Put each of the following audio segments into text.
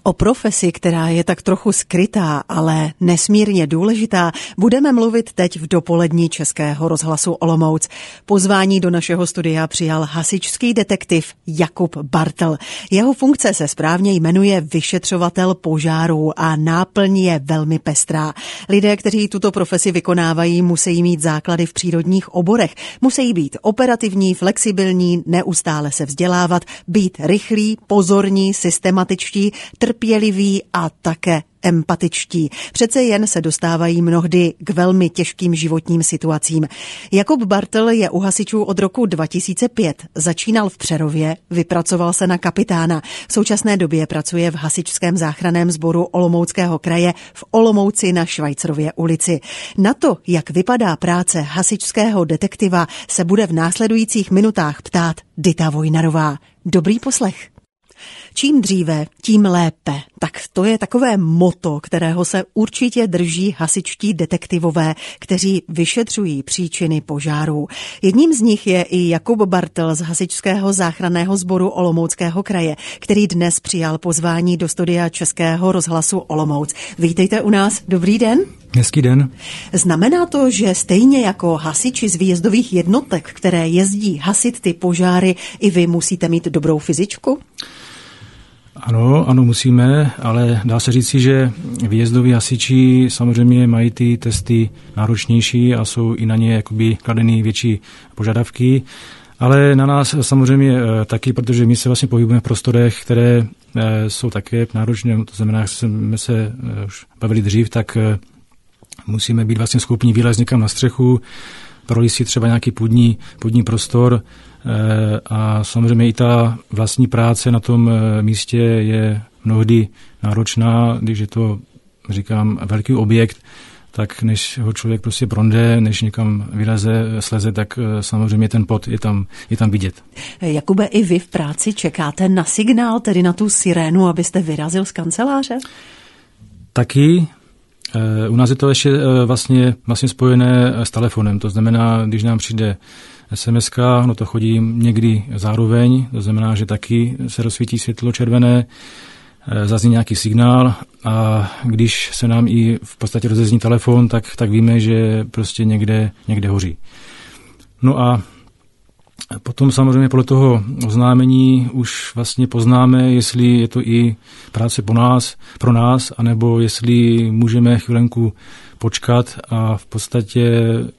O profesi, která je tak trochu skrytá, ale nesmírně důležitá, budeme mluvit teď v dopolední Českého rozhlasu Olomouc. Pozvání do našeho studia přijal hasičský detektiv Jakub Bartl. Jeho funkce se správně jmenuje vyšetřovatel požárů a náplň je velmi pestrá. Lidé, kteří tuto profesi vykonávají, musí mít základy v přírodních oborech. Musí být operativní, flexibilní, neustále se vzdělávat, být rychlí, pozorní, systematičtí, trpěliví a také empatičtí. Přece jen se dostávají mnohdy k velmi těžkým životním situacím. Jakub Bartl je u hasičů od roku 2005. Začínal v Přerově, vypracoval se na kapitána. V současné době pracuje v hasičském záchranném sboru Olomouckého kraje v Olomouci na Švajcarově ulici. Na to, jak vypadá práce hasičského detektiva, se bude v následujících minutách ptát Dita Vojnarová. Dobrý poslech. Čím dříve, tím lépe. Tak to je takové motto, kterého se určitě drží hasičtí detektivové, kteří vyšetřují příčiny požárů. Jedním z nich je i Jakub Bartl z hasičského záchranného sboru Olomouckého kraje, který dnes přijal pozvání do studia Českého rozhlasu Olomouc. Vítejte u nás, dobrý den. Hezký den. Znamená to, že stejně jako hasiči z výjezdových jednotek, které jezdí hasit ty požáry, i vy musíte mít dobrou fyzičku? Ano, musíme, ale dá se říci, že výjezdoví hasiči samozřejmě mají ty testy náročnější a jsou i na ně jakoby kladeny větší požadavky, ale na nás samozřejmě taky, protože my se vlastně pohybujeme v prostorech, které jsou také náročné, to znamená, jak jsme se už bavili dřív, tak musíme být vlastně schopni vylézt někam na střechu, projít si třeba nějaký půdní prostor a samozřejmě i ta vlastní práce na tom místě je mnohdy náročná, když je to, říkám, velký objekt, tak než ho člověk prostě pronde, než někam sleze, tak samozřejmě ten pot je tam vidět. Jakube, i vy v práci čekáte na signál, tedy na tu sirénu, abyste vyrazil z kanceláře? Taky. U nás je to ještě vlastně spojené s telefonem, to znamená, když nám přijde SMS-ka, no to chodí někdy zároveň, to znamená, že taky se rozsvítí světlo červené, zazní nějaký signál a když se nám i v podstatě rozezní telefon, tak víme, že prostě někde hoří. No a potom samozřejmě podle toho oznámení už vlastně poznáme, jestli je to i práce pro nás, anebo jestli můžeme chvilenku počkat a v podstatě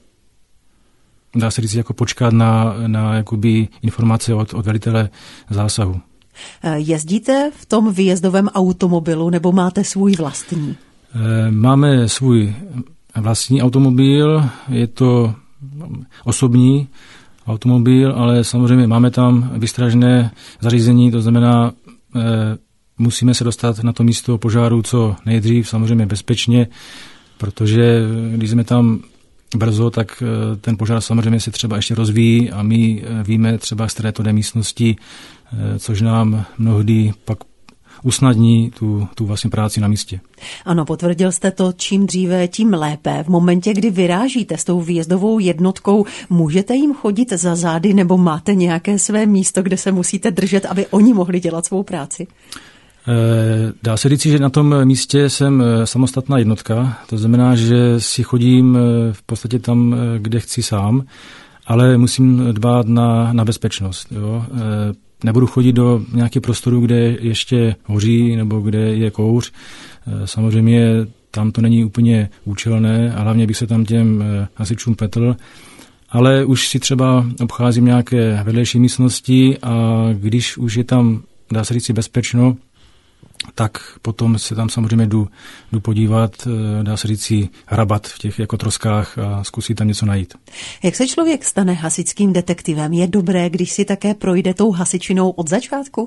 dá se říct jako počkat na jakoby informace od velitele zásahu. Jezdíte v tom výjezdovém automobilu nebo máte svůj vlastní? Máme svůj vlastní automobil, je to osobní automobil, ale samozřejmě máme tam vystražené zařízení, to znamená, musíme se dostat na to místo požáru co nejdřív, samozřejmě bezpečně, protože když jsme tam brzo, tak ten požár samozřejmě se třeba ještě rozvíjí a my víme třeba, z které to jde místnosti, což nám mnohdy pak usnadní tu vlastně práci na místě. Ano, potvrdil jste to, čím dříve, tím lépe. V momentě, kdy vyrážíte s tou výjezdovou jednotkou, můžete jim chodit za zády nebo máte nějaké své místo, kde se musíte držet, aby oni mohli dělat svou práci? Dá se říct, že na tom místě jsem samostatná jednotka, to znamená, že si chodím v podstatě tam, kde chci sám, ale musím dbát na bezpečnost. Jo. Nebudu chodit do nějakého prostoru, kde ještě hoří nebo kde je kouř. Samozřejmě tam to není úplně účelné a hlavně bych se tam těm hasičům petl, ale už si třeba obcházím nějaké vedlejší místnosti a když už je tam, dá se říct, bezpečno, tak potom se tam samozřejmě jdu podívat, dá se říct si hrabat v těch jako troskách a zkusit tam něco najít. Jak se člověk stane hasičským detektivem? Je dobré, když si také projde tou hasičinou od začátku?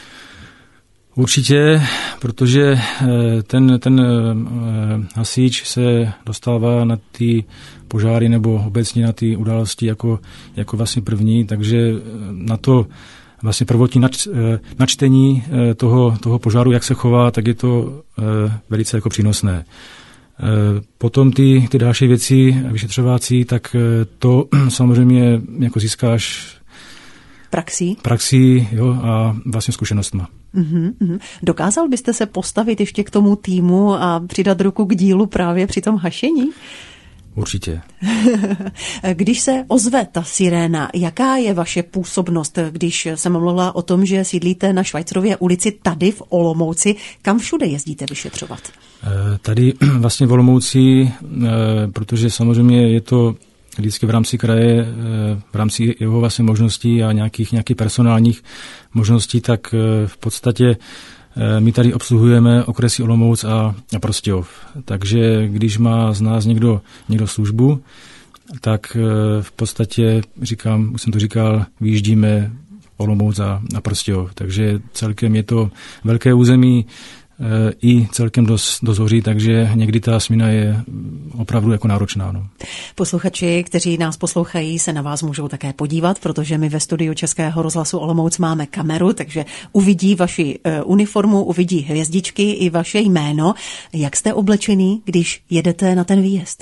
Určitě, protože ten hasič se dostává na ty požáry nebo obecně na ty události jako vlastně první, takže na to vlastně prvotní načtení toho požáru, jak se chová, tak je to velice jako přínosné. Potom ty další věci vyšetřovací, tak to samozřejmě jako získáš Praxí, jo, a vlastně zkušenostma. Dokázal byste se postavit ještě k tomu týmu a přidat ruku k dílu právě při tom hašení? Určitě. Když se ozve ta siréna, jaká je vaše působnost, když jsem mluvila o tom, že sídlíte na Švajcarově ulici tady v Olomouci, kam všude jezdíte vyšetřovat? Tady vlastně v Olomouci, protože samozřejmě je to vždycky v rámci kraje, v rámci jeho vlastně možností a nějakých personálních možností, tak v podstatě my tady obsluhujeme okresy Olomouc a Prostějov. Takže když má z nás někdo službu, tak v podstatě, už jsem to říkal, vyjíždíme Olomouc a Prostějov. Takže celkem je to velké území i celkem dost hoří, takže někdy ta směna je opravdu jako náročná. No. Posluchači, kteří nás poslouchají, se na vás můžou také podívat, protože my ve studiu Českého rozhlasu Olomouc máme kameru, takže uvidí vaši uniformu, uvidí hvězdičky i vaše jméno. Jak jste oblečený, když jedete na ten výjezd?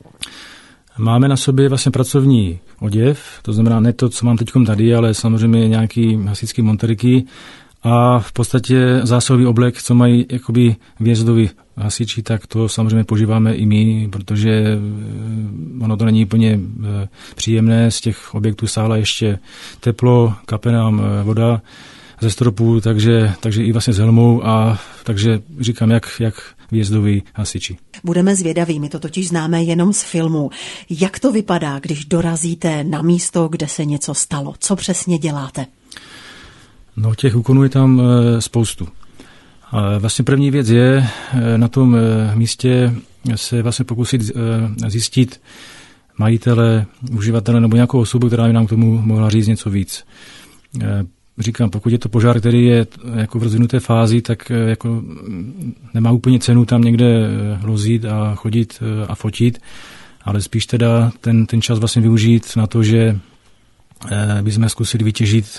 Máme na sobě vlastně pracovní oděv, to znamená ne to, co mám teď tady, ale samozřejmě nějaký hasičský monteriky, a v podstatě zásahový oblek, co mají jakoby výjezdoví hasiči, tak to samozřejmě používáme i my, protože ono to není úplně příjemné, z těch objektů sála ještě teplo, kape nám voda ze stropů, takže i vlastně s helmou, a takže říkám, jak výjezdoví hasiči. Budeme zvědaví, my to totiž známe jenom z filmů. Jak to vypadá, když dorazíte na místo, kde se něco stalo? Co přesně děláte? No, těch úkonů je tam spoustu. A vlastně první věc je na tom místě se vlastně pokusit zjistit majitele, uživatele nebo nějakou osobu, která by nám k tomu mohla říct něco víc. Říkám, pokud je to požár, který je jako v rozvinuté fázi, tak jako nemá úplně cenu tam někde lozit a chodit a fotit, ale spíš teda ten čas vlastně využít na to, že bychom zkusili vytěžit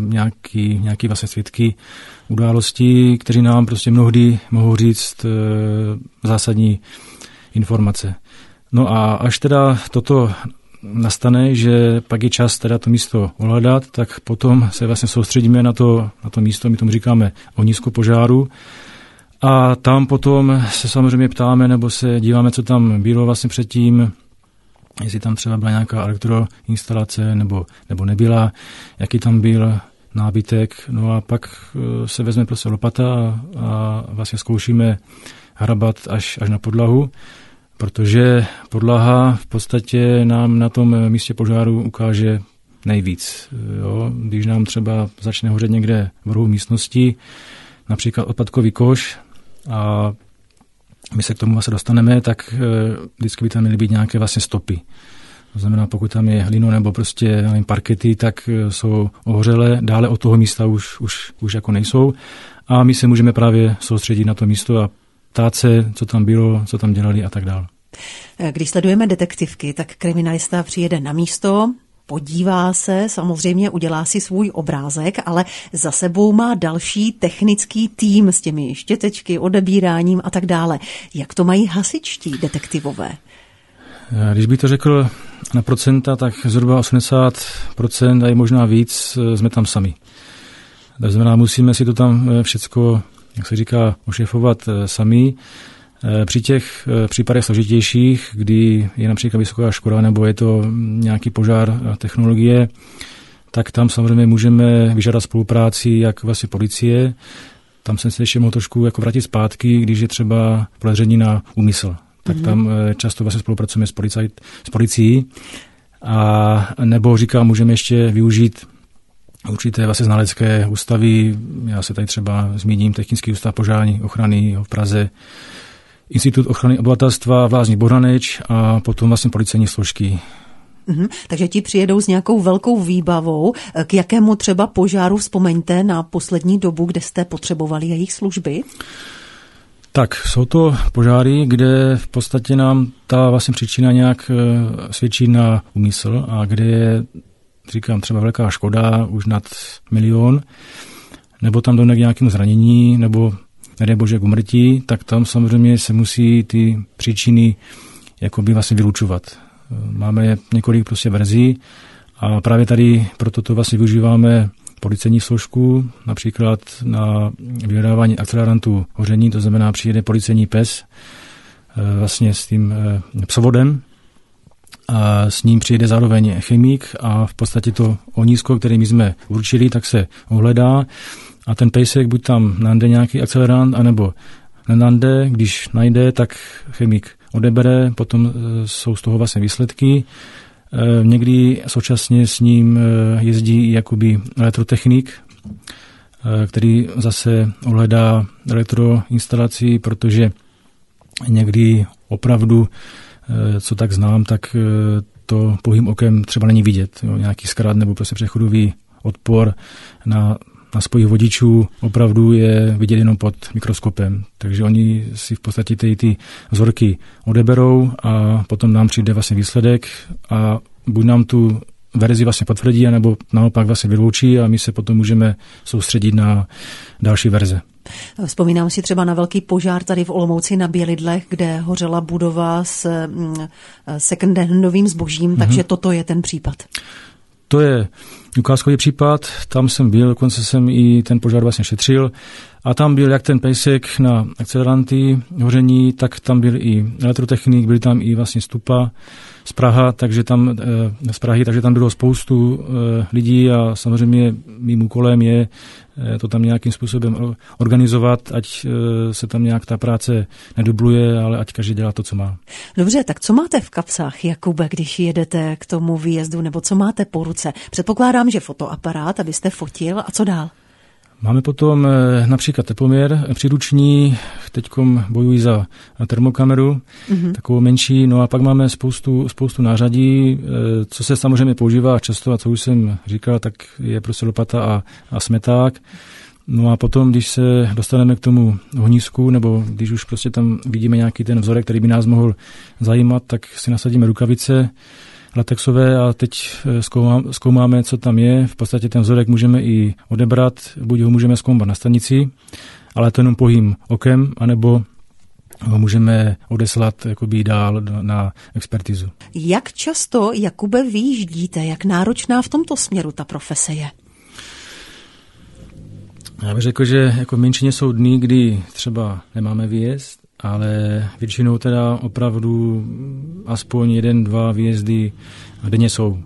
nějaký vlastně svědky událostí, kteří nám prostě mnohdy mohou říct zásadní informace. No a až teda toto nastane, že pak je čas teda to místo ohledat, tak potom se vlastně soustředíme na to místo, my tomu říkáme ohnisko požáru, a tam potom se samozřejmě ptáme nebo se díváme, co tam bylo vlastně předtím, jestli tam třeba byla nějaká elektroinstalace nebo nebyla, jaký tam byl nábytek. No a pak se vezme prostě lopata a vlastně zkoušíme hrabat až na podlahu, protože podlaha v podstatě nám na tom místě požáru ukáže nejvíc. Jo? Když nám třeba začne hořet někde v rohu místnosti, například odpadkový koš, a my se k tomu vlastně dostaneme, tak vždycky by tam měly být nějaké vlastně stopy. To znamená, pokud tam je hlino nebo prostě parkety, tak jsou ohořelé, dále od toho místa už jako nejsou. A my se můžeme právě soustředit na to místo a ptát se, co tam bylo, co tam dělali a tak dále. Když sledujeme detektivky, tak kriminalista přijede na místo, podívá se, samozřejmě udělá si svůj obrázek, ale za sebou má další technický tým s těmi štětečky, odebíráním a tak dále. Jak to mají hasičtí detektivové? Když bych to řekl na procenta, tak zhruba 80% a je možná víc jsme tam sami. To znamená, musíme si to tam všecko, jak se říká, ošefovat sami. Při těch případech složitějších, kdy je například vysoká škoda nebo je to nějaký požár technologie, tak tam samozřejmě můžeme vyžádat spolupráci jak vlastně policie. Tam jsem se ještě mohl trošku jako vrátit zpátky, když je třeba podezření na úmysl. Tak tam často vlastně spolupracujeme s policií. A nebo říkám, můžeme ještě využít určité vlastně znalecké ústavy. Já se tady třeba zmíním Technický ústav požární ochrany v Praze, Institut ochrany obyvatelstva v Lázních Bohdaneč a potom vlastně policejní složky. Takže ti přijedou s nějakou velkou výbavou. K jakému třeba požáru vzpomeňte na poslední dobu, kde jste potřebovali jejich služby? Tak, jsou to požáry, kde v podstatě nám ta vlastně příčina nějak svědčí na úmysl a kde je, říkám, třeba velká škoda, už nad 1 000 000, nebo tam dojde k nějakému zranění, nebo nedej bože k úmrtí, tak tam samozřejmě se musí ty příčiny jakoby vlastně vylučovat. Máme několik prostě verzí A právě tady proto to vlastně využíváme policejní složku, například na vyhledávání akcelerantů hoření, to znamená přijede policejní pes vlastně s tím psovodem a s ním přijede zároveň chemik a v podstatě to ohnisko, které my jsme určili, tak se ohledá a ten pejsek buď tam najde nějaký akcelerant, anebo nenajde, když najde, tak chemik odebere, potom jsou z toho vlastně výsledky. Někdy současně s ním jezdí jakoby elektrotechnik, který zase ohledá elektroinstalaci, protože někdy opravdu, co tak znám, tak to pouhým okem třeba není vidět. Jo, nějaký zkrat nebo prostě přechodový odpor na spojích vodičů opravdu je vidět jenom pod mikroskopem. Takže oni si v podstatě ty vzorky odeberou a potom nám přijde vlastně výsledek a buď nám tu verzi vlastně potvrdí, anebo naopak vlastně vyloučí a my se potom můžeme soustředit na další verze. Vzpomínám si třeba na velký požár tady v Olomouci na Bělidlech, kde hořela budova s second-handovým zbožím, takže toto je ten případ. To je ukázkový případ, tam jsem byl, dokonce jsem i ten požár vlastně šetřil a tam byl jak ten pejsek na akceleranty hoření, tak tam byl i elektrotechnik, byl tam i vlastně Stupa z Prahy, takže tam bylo spoustu lidí a samozřejmě mým úkolem je to tam nějakým způsobem organizovat, ať se tam nějak ta práce nedubluje, ale ať každý dělá to, co má. Dobře, tak co máte v kapsách, Jakube, když jedete k tomu výjezdu, nebo co máte po ruce? Předpokládám, že fotoaparát, abyste fotil, a co dál? Máme potom například teploměr příruční, teďkom bojují za termokameru, takovou menší, no a pak máme spoustu nářadí, co se samozřejmě používá často a co už jsem říkal, tak je prostě lopata a smeták. No a potom, když se dostaneme k tomu ohnisku, nebo když už prostě tam vidíme nějaký ten vzorek, který by nás mohl zajímat, tak si nasadíme rukavice latexové a teď zkoumáme, co tam je. V podstatě ten vzorek můžeme i odebrat, buď ho můžeme zkoumat na stanici, ale to jenom pouhým okem, anebo ho můžeme odeslat jakoby dál na expertizu. Jak často, Jakube, vyjíždíte? Jak náročná v tomto směru ta profese je? Já bych řekl, že jako v menšině jsou dny, kdy třeba nemáme výjezd, ale většinou teda opravdu aspoň 1-2 výjezdy denně jsou.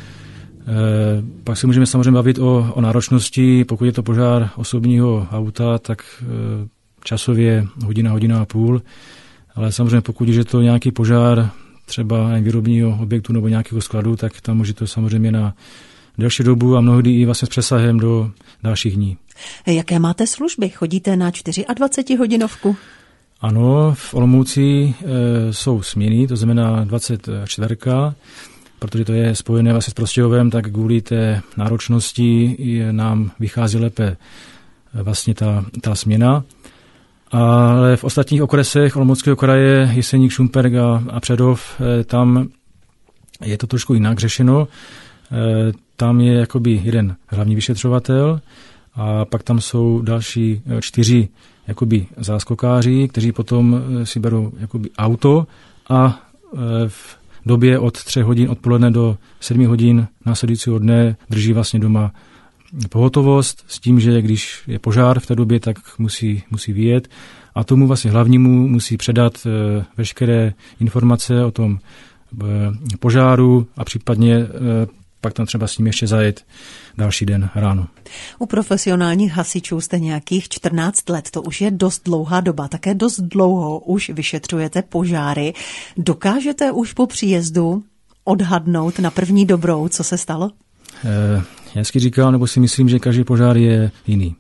Pak se můžeme samozřejmě bavit o náročnosti. Pokud je to požár osobního auta, tak časově hodina a půl. Ale samozřejmě pokud je to nějaký požár třeba výrobního objektu nebo nějakého skladu, tak tam může to samozřejmě na delší dobu a mnohdy i vlastně s přesahem do dalších dní. Jaké máte služby? Chodíte na 24hodinovku? Ano, v Olomouci jsou směny, to znamená 24, protože to je spojené vlastně s Prostějovem, tak kvůli té náročnosti nám vychází lépe vlastně ta směna. Ale v ostatních okresech Olomouckého kraje, Jeseník, Šumperk a Přerov, tam je to trošku jinak řešeno. Tam je jakoby jeden hlavní vyšetřovatel a pak tam jsou další 4 jakoby záskokáři, kteří potom si berou jakoby auto a v době od 3 hodin odpoledne do 7 hodin následujícího dne drží vlastně doma pohotovost s tím, že když je požár v té době, tak musí vyjet a tomu vlastně hlavnímu musí předat veškeré informace o tom požáru a případně pak tam třeba s ním ještě zajet další den ráno. U profesionálních hasičů jste nějakých 14 let, to už je dost dlouhá doba, také dost dlouho už vyšetřujete požáry. Dokážete už po příjezdu odhadnout na první dobrou, co se stalo? Já si říkal, nebo si myslím, že každý požár je jiný.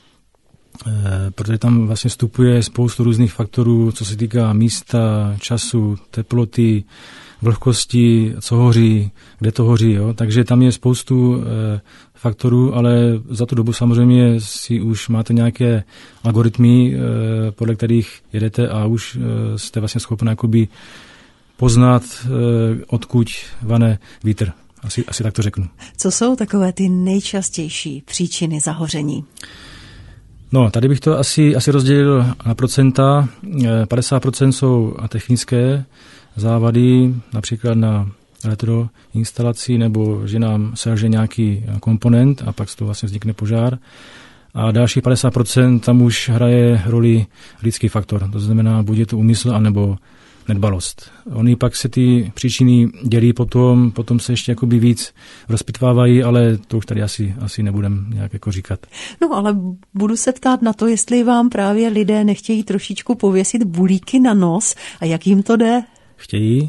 Protože tam vlastně vstupuje spoustu různých faktorů, co se týká místa, času, teploty, vlhkosti, co hoří, kde to hoří. Jo? Takže tam je spoustu faktorů, ale za tu dobu samozřejmě si už máte nějaké algoritmy, podle kterých jedete a už jste vlastně schopni jakoby poznat, odkud vane vítr. Asi tak to řeknu. Co jsou takové ty nejčastější příčiny zahoření? No, tady bych to asi rozdělil na procenta. 50% jsou technické závady, například na elektroinstalací, nebo že nám selže nějaký komponent a pak z toho vlastně vznikne požár. A dalších 50% tam už hraje roli lidský faktor. To znamená, buď je to úmysl, anebo nedbalost. Oni pak se ty příčiny dělí potom se ještě jakoby víc rozpitvávají, ale to už tady asi nebudem nějak jako říkat. No ale budu se ptát na to, jestli vám právě lidé nechtějí trošičku pověsit bulíky na nos a jak jim to jde? Chtějí.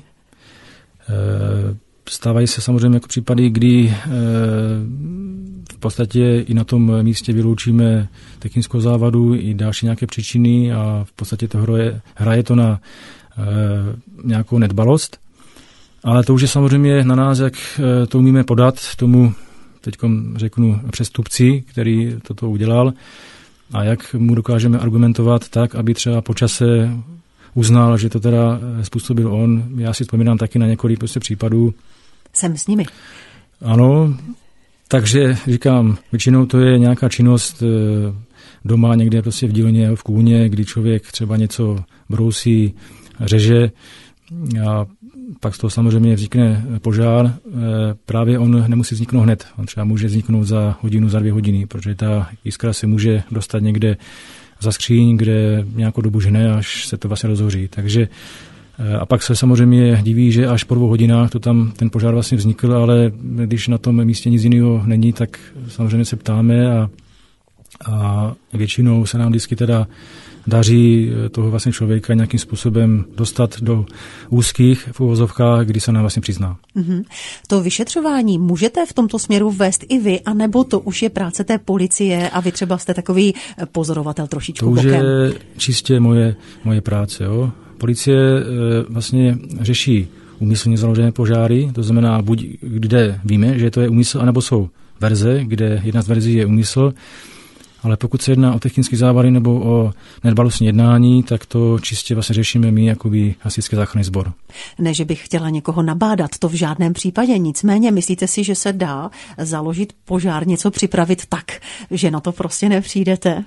Stávají se samozřejmě jako případy, kdy v podstatě i na tom místě vyloučíme technickou závadu i další nějaké příčiny a v podstatě to hraje to na nějakou nedbalost. Ale to už je samozřejmě na nás, jak to umíme podat tomu, teďkom řeknu, přestupci, který toto udělal a jak mu dokážeme argumentovat tak, aby třeba po čase uznal, že to teda způsobil on. Já si vzpomínám taky na několik případů. Jsem s nimi. Ano, takže říkám, většinou to je nějaká činnost doma, někde prostě v dílně, v kůně, kdy člověk třeba něco brousí, řeže a pak z toho samozřejmě vznikne požár. Právě on nemusí vzniknout hned. On třeba může vzniknout za hodinu, za 2 hodiny, protože ta jiskra se může dostat někde za skříň, kde nějakou dobu žhne, až se to vlastně rozhoří. Takže a pak se samozřejmě diví, že až po 2 hodinách to tam ten požár vlastně vznikl, ale když na tom místě nic jiného není, tak samozřejmě se ptáme a většinou se nám vždycky teda daří toho vlastně člověka nějakým způsobem dostat do úzkých v uvozovkách, kdy se nám vlastně přizná. Mm-hmm. To vyšetřování můžete v tomto směru vést i vy, anebo to už je práce té policie a vy třeba jste takový pozorovatel trošičku bokem? To už je čistě moje práce. Jo. Policie vlastně řeší úmyslně založené požáry, to znamená buď kde víme, že to je úmysl, anebo jsou verze, kde jedna z verzí je úmysl, ale pokud se jedná o technické závady nebo o nedbalostní jednání, tak to čistě vlastně řešíme my jakoby hasičský záchranný sbor. Ne, že bych chtěla někoho nabádat, to v žádném případě. Nicméně myslíte si, že se dá založit požár, něco připravit tak, že na to prostě nepřijdete?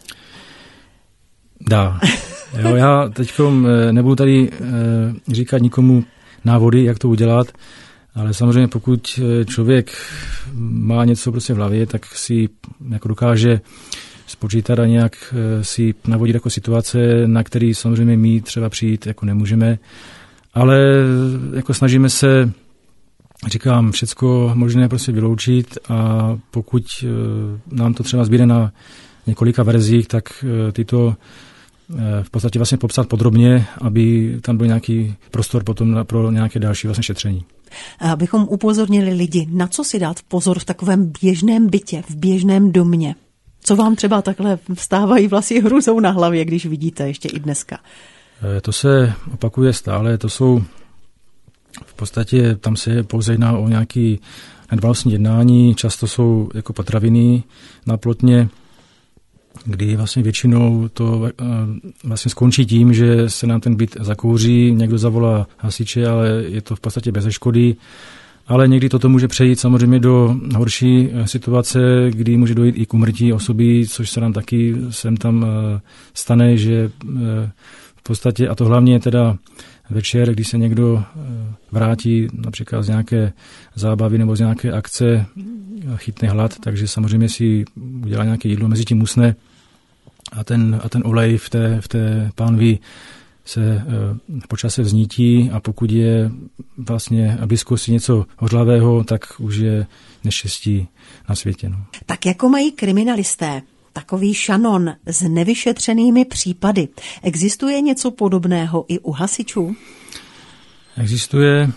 Dá. Jo, já teďkom nebudu tady říkat nikomu návody, jak to udělat, ale samozřejmě pokud člověk má něco prostě v hlavě, tak si jako dokáže spočítat a nějak si navodit jako situace, na který samozřejmě my třeba přijít jako nemůžeme, ale jako snažíme se, říkám, všecko možné prostě vyloučit a pokud nám to třeba zbýde na několika verzích, tak tyto v podstatě vlastně popsat podrobně, aby tam byl nějaký prostor potom pro nějaké další vlastně šetření. Abychom upozornili lidi, na co si dát pozor v takovém běžném bytě, v běžném domě. Co vám třeba takhle vstávají vlasy hrůzou na hlavě, když vidíte ještě i dneska? To se opakuje stále, to jsou v podstatě, tam se pouze jedná o nějaký nedbalostní jednání, často jsou jako potraviny na plotně, kdy vlastně většinou to vlastně skončí tím, že se nám ten byt zakouří, někdo zavolá hasiče, ale je to v podstatě bez škody. Ale někdy toto může přejít samozřejmě do horší situace, kdy může dojít i k úmrtí osoby, což se nám taky sem tam stane, že v podstatě, a to hlavně teda večer, když se někdo vrátí například z nějaké zábavy nebo z nějaké akce, chytne hlad, takže samozřejmě si udělá nějaké jídlo, mezi tím usne a ten olej v té pánvi se po čase vznítí a pokud je vlastně blízkosti něco hořlavého, tak už je neštěstí na světě. No. Tak jako mají kriminalisté takový šanon s nevyšetřenými případy, existuje něco podobného i u hasičů? Existuje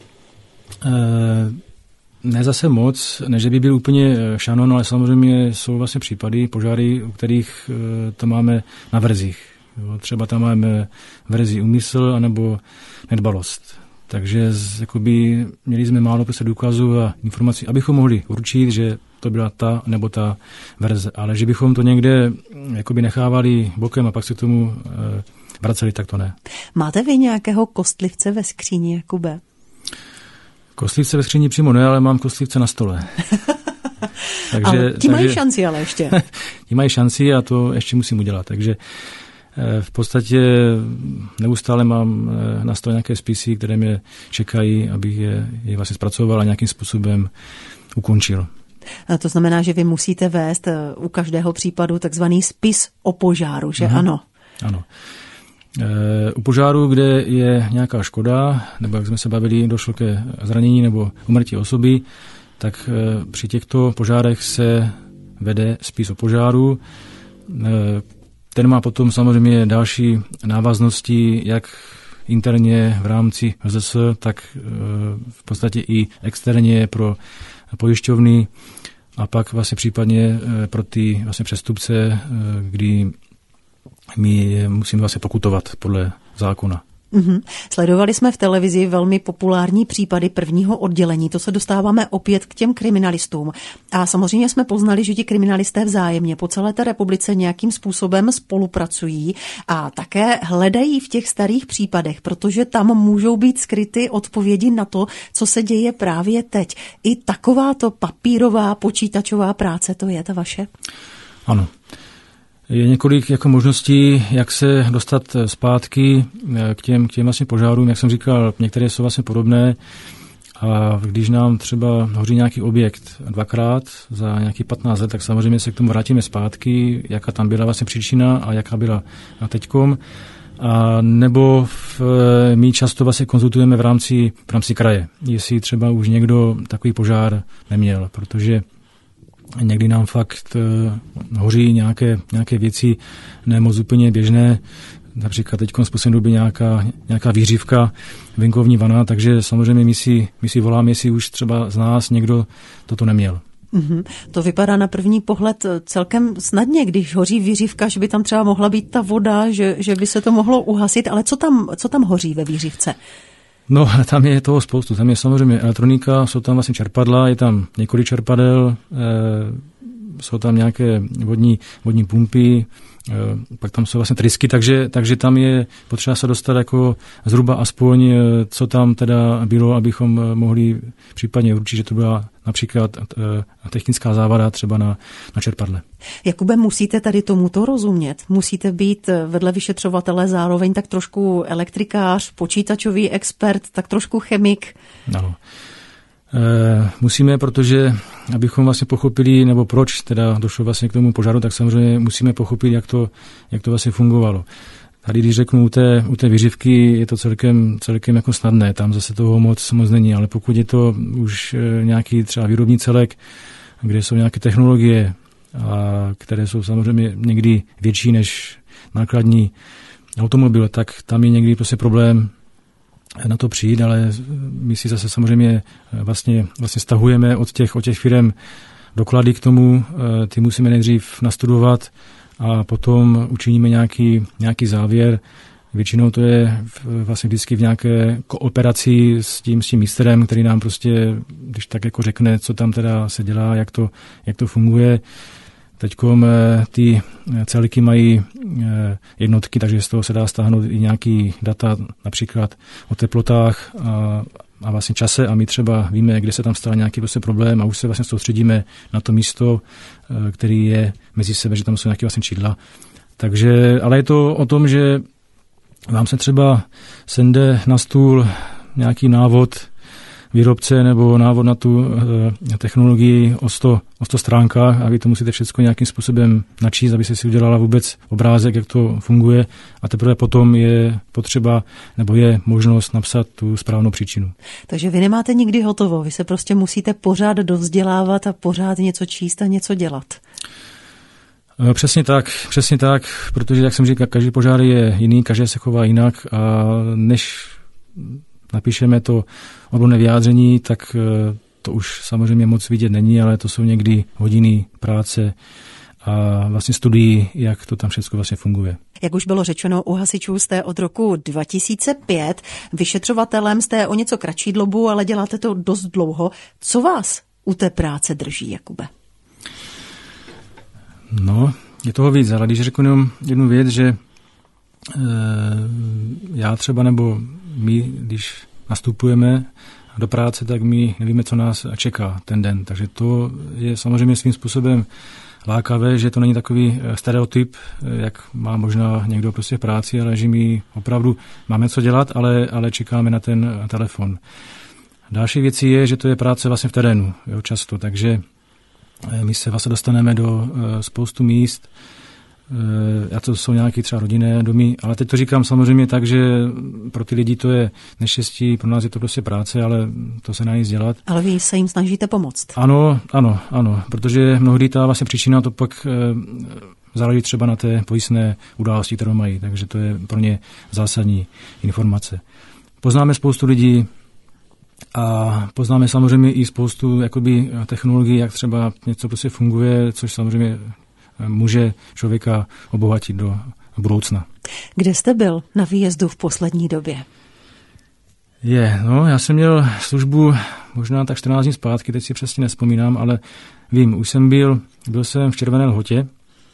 ne zase moc, ne že by byl úplně šanon, ale samozřejmě jsou vlastně případy, požáry, u kterých to máme na verzích. Jo, třeba tam máme verzi úmysl anebo nedbalost. Takže jakoby, měli jsme málo prostě důkazů a informací, abychom mohli určit, že to byla ta nebo ta verze. Ale že bychom to někde jakoby nechávali bokem a pak se k tomu vraceli, tak to ne. Máte vy nějakého kostlivce ve skříni, Jakube? Kostlivce ve skříni přímo ne, ale mám kostlivce na stole. Takže mají šanci ale ještě. Ti mají šanci a to ještě musím udělat. Takže v podstatě neustále mám na stole nějaké spisy, které mě čekají, abych je vlastně zpracoval a nějakým způsobem ukončil. A to znamená, že vy musíte vést u každého případu takzvaný spis o požáru, že ano? Ano. U požáru, kde je nějaká škoda, nebo jak jsme se bavili, došlo ke zranění nebo úmrtí osoby, tak při těchto požárech se vede spis o požáru. Ten má potom samozřejmě další návaznosti, jak interně v rámci HZS, tak v podstatě i externě pro pojišťovny a pak vlastně případně pro ty vlastně přestupce, kdy my musíme vlastně pokutovat podle zákona. Sledovali jsme v televizi velmi populární případy prvního oddělení. To se dostáváme opět k těm kriminalistům. A samozřejmě jsme poznali, že ti kriminalisté vzájemně po celé té republice nějakým způsobem spolupracují a také hledají v těch starých případech, protože tam můžou být skryty odpovědi na to, co se děje právě teď. I takováto papírová počítačová práce, to je ta vaše? Ano. Je několik jako možností, jak se dostat zpátky k těm vlastně požárům. Jak jsem říkal, některé jsou vlastně podobné a když nám třeba hoří nějaký objekt dvakrát za nějaký 15 let, tak samozřejmě se k tomu vrátíme zpátky, jaká tam byla vlastně příčina a jaká byla teďkom. A nebo my často vlastně konzultujeme v rámci kraje, jestli třeba už někdo takový požár neměl, protože někdy nám fakt hoří nějaké věci ne moc úplně běžné, například teď v poslední době nějaká výřivka, venkovní vana, takže samozřejmě my si voláme, jestli už třeba z nás někdo toto neměl. To vypadá na první pohled celkem snadně, když hoří výřivka, že by tam třeba mohla být ta voda, že by se to mohlo uhasit, ale co tam hoří ve výřivce? No, tam je toho spoustu. Tam je samozřejmě elektronika, jsou tam vlastně čerpadla, je tam několik čerpadel, jsou tam nějaké vodní pumpy, pak tam jsou vlastně trysky, takže tam je potřeba se dostat jako zhruba aspoň, co tam teda bylo, abychom mohli případně určit, že to byla například technická závada třeba na čerpadle. Jakube, musíte tady tomuto rozumět? Musíte být vedle vyšetřovatele zároveň tak trošku elektrikář, počítačový expert, tak trošku chemik? Ano. Musíme, protože abychom vlastně pochopili, nebo proč teda došlo vlastně k tomu požáru, tak samozřejmě musíme pochopit, jak to vlastně fungovalo. Tady, když řeknu u té výřivky, je to celkem jako snadné, tam zase toho moc není, ale pokud je to už nějaký třeba výrobní celek, kde jsou nějaké technologie, které jsou samozřejmě někdy větší než nákladní automobil, tak tam je někdy prostě problém na to přijít, ale my si zase samozřejmě vlastně stahujeme od těch firem doklady k tomu, ty musíme nejdřív nastudovat a potom učiníme nějaký závěr. Většinou to je vlastně vždycky v nějaké kooperaci s tím mistrem, který nám prostě, když tak jako řekne, co tam teda se dělá, jak to funguje. Teďkom ty celky mají jednotky, takže z toho se dá stáhnout i nějaký data, například o teplotách a vlastně čase a my třeba víme, kde se tam stal nějaký prostě problém a už se vlastně soustředíme na to místo, který je mezi sebe, že tam jsou nějaké vlastně čidla. Takže, ale je to o tom, že vám se třeba sende na stůl nějaký návod výrobce nebo návod na tu technologii o 100 stránkách a vy to musíte všechno nějakým způsobem načíst, aby se si udělala vůbec obrázek, jak to funguje a teprve potom je potřeba nebo je možnost napsat tu správnou příčinu. Takže vy nemáte nikdy hotovo, vy se prostě musíte pořád dovzdělávat a pořád něco číst a něco dělat. Přesně tak, protože, jak jsem říkal, každý požár je jiný, každý se chová jinak a než napíšeme to odborné vyjádření, tak to už samozřejmě moc vidět není, ale to jsou někdy hodiny práce a vlastně studií, jak to tam všechno vlastně funguje. Jak už bylo řečeno, u hasičů jste od roku 2005, vyšetřovatelem jste o něco kratší dobu, ale děláte to dost dlouho. Co vás u té práce drží, Jakube? No, je toho víc, ale když řeknu jenom jednu věc, že já třeba nebo my, když nastupujeme do práce, tak my nevíme, co nás čeká ten den. Takže to je samozřejmě svým způsobem lákavé, že to není takový stereotyp, jak má možná někdo prostě v práci, ale že my opravdu máme co dělat, ale čekáme na ten telefon. Další věcí je, že to je práce vlastně v terénu, jo, často, takže my se vlastně dostaneme do spoustu míst, a to jsou nějaké třeba rodinné domy, ale teď to říkám samozřejmě tak, že pro ty lidi to je neštěstí, pro nás je to prostě práce, ale to se nedá nic dělat. Ale vy se jim snažíte pomoct. Ano, protože mnohdy ta vlastně příčina to pak záleží třeba na té pojistné události, kterou mají, takže to je pro ně zásadní informace. Poznáme spoustu lidí a poznáme samozřejmě i spoustu jakoby technologií, jak třeba něco prostě funguje, což samozřejmě může člověka obohatit do budoucna. Kde jste byl na výjezdu v poslední době? Já jsem měl službu možná tak 14 dní zpátky, teď si přesně nevzpomínám, ale vím, už jsem byl jsem v Červené Lhotě,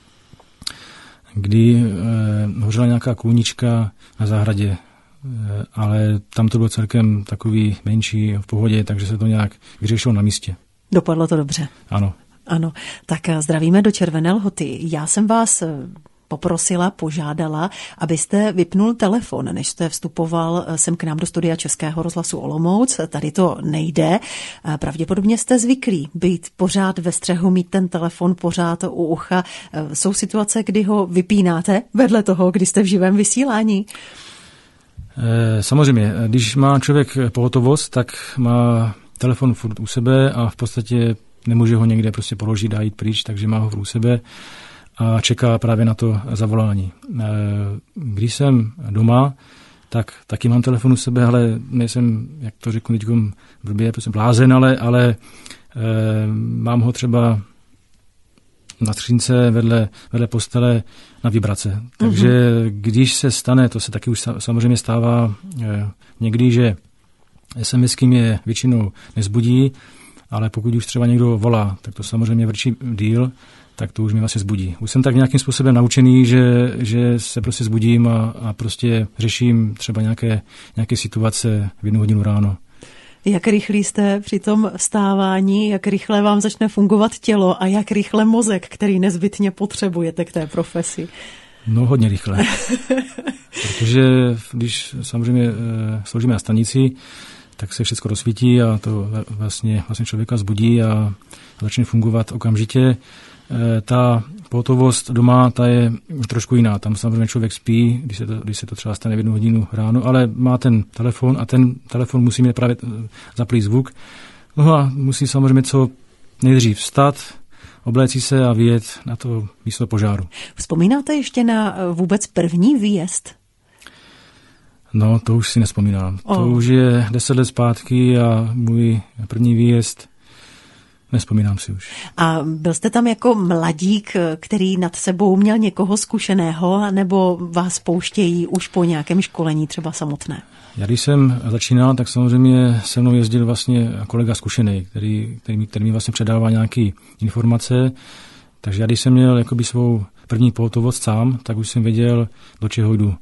kdy hořela nějaká kůnička na zahradě, ale tam to bylo celkem takový menší, v pohodě, takže se to nějak vyřešilo na místě. Dopadlo to dobře? Ano, tak zdravíme do Červené Lhoty. Já jsem vás požádala, abyste vypnul telefon, než jste vstupoval sem k nám do studia Českého rozhlasu Olomouc. Tady to nejde. Pravděpodobně jste zvyklí být pořád ve střehu, mít ten telefon pořád u ucha. Jsou situace, kdy ho vypínáte vedle toho, kdy jste v živém vysílání? Samozřejmě, když má člověk pohotovost, tak má telefon furt u sebe a v podstatě nemůže ho někde prostě položit a jít pryč, takže má ho u sebe a čeká právě na to zavolání. Když jsem doma, tak taky mám telefon u sebe, ale nejsem, jak to řeknu teďkom blbě, prostě blázen, ale mám ho třeba na skřínce vedle postele na vibrace. Takže když se stane, to se taky už samozřejmě stává někdy, že SMSky mě většinou nezbudí, ale pokud už třeba někdo volá, tak to samozřejmě vrčí díl, tak to už mě vlastně zbudí. Už jsem tak nějakým způsobem naučený, že se prostě zbudím a prostě řeším třeba nějaké situace v 1 hodinu ráno. Jak rychlí jste při tom vstávání, jak rychle vám začne fungovat tělo a jak rychle mozek, který nezbytně potřebujete k té profesi? No hodně rychle. Protože když samozřejmě sloužíme na stanici, tak se všechno rozsvítí a to vlastně člověka zbudí a začne fungovat okamžitě. Ta pohotovost doma, ta je trošku jiná. Tam samozřejmě člověk spí, když se to třeba stane v 1 hodinu ráno, ale má ten telefon a ten telefon musí mít právě zaplý zvuk. No a musí samozřejmě co nejdřív vstat, obléci se a vyjet na to místo požáru. Vzpomínáte ještě na vůbec první výjezd? No, to už si nevzpomínám. To už je 10 let zpátky a můj první výjezd nevzpomínám si už. A byl jste tam jako mladík, který nad sebou měl někoho zkušeného, nebo vás pouštějí už po nějakém školení třeba samotné? Já když jsem začínal, tak samozřejmě se mnou jezdil vlastně kolega zkušený, který mi vlastně předával nějaké informace. Takže já když jsem měl jakoby svou první pohotovost sám, tak už jsem věděl, do čeho jdu.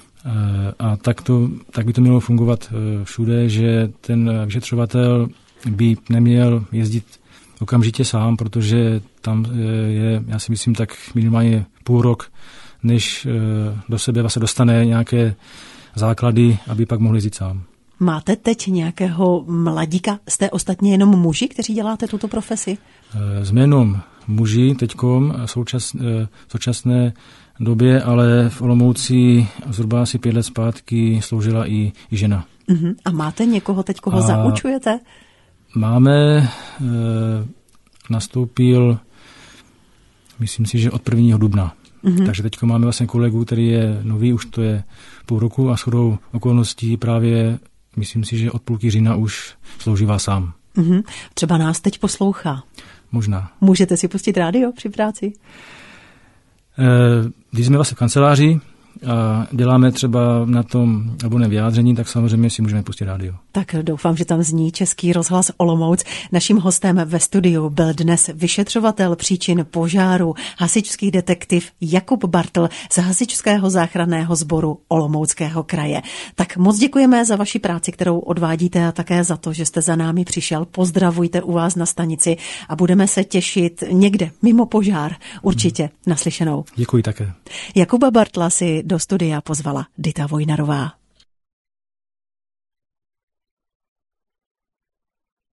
A tak by to mělo fungovat všude, že ten vyšetřovatel by neměl jezdit okamžitě sám, protože tam je, já si myslím, tak minimálně půl rok, než do sebe vlastně dostane nějaké základy, aby pak mohl jezdit sám. Máte teď nějakého mladíka? Jste ostatně jenom muži, kteří děláte tuto profesi? Jsme jenom muži teďkom v současné době, ale v Olomouci zhruba asi 5 let zpátky sloužila i žena. A máte někoho teď, koho zaučujete? Máme, nastoupil, myslím si, že od 1. dubna. Takže teď máme vlastně kolegu, který je nový, už to je půl roku a shodou okolností právě, myslím si, že od půlky října už sloužívá sám. Třeba nás teď poslouchá. Možná. Můžete si pustit rádio při práci? Když jsme vlastně v kanceláři a děláme třeba na tom odborném vyjádření, tak samozřejmě si můžeme pustit rádio. Tak doufám, že tam zní Český rozhlas Olomouc. Naším hostem ve studiu byl dnes vyšetřovatel příčin požáru, hasičský detektiv Jakub Bartl z Hasičského záchranného sboru Olomouckého kraje. Tak moc děkujeme za vaši práci, kterou odvádíte a také za to, že jste za námi přišel. Pozdravujte u vás na stanici a budeme se těšit někde mimo požár. Určitě naslyšenou. Děkuji také. Jakuba Bartla si do studia pozvala Dita Vojnarová.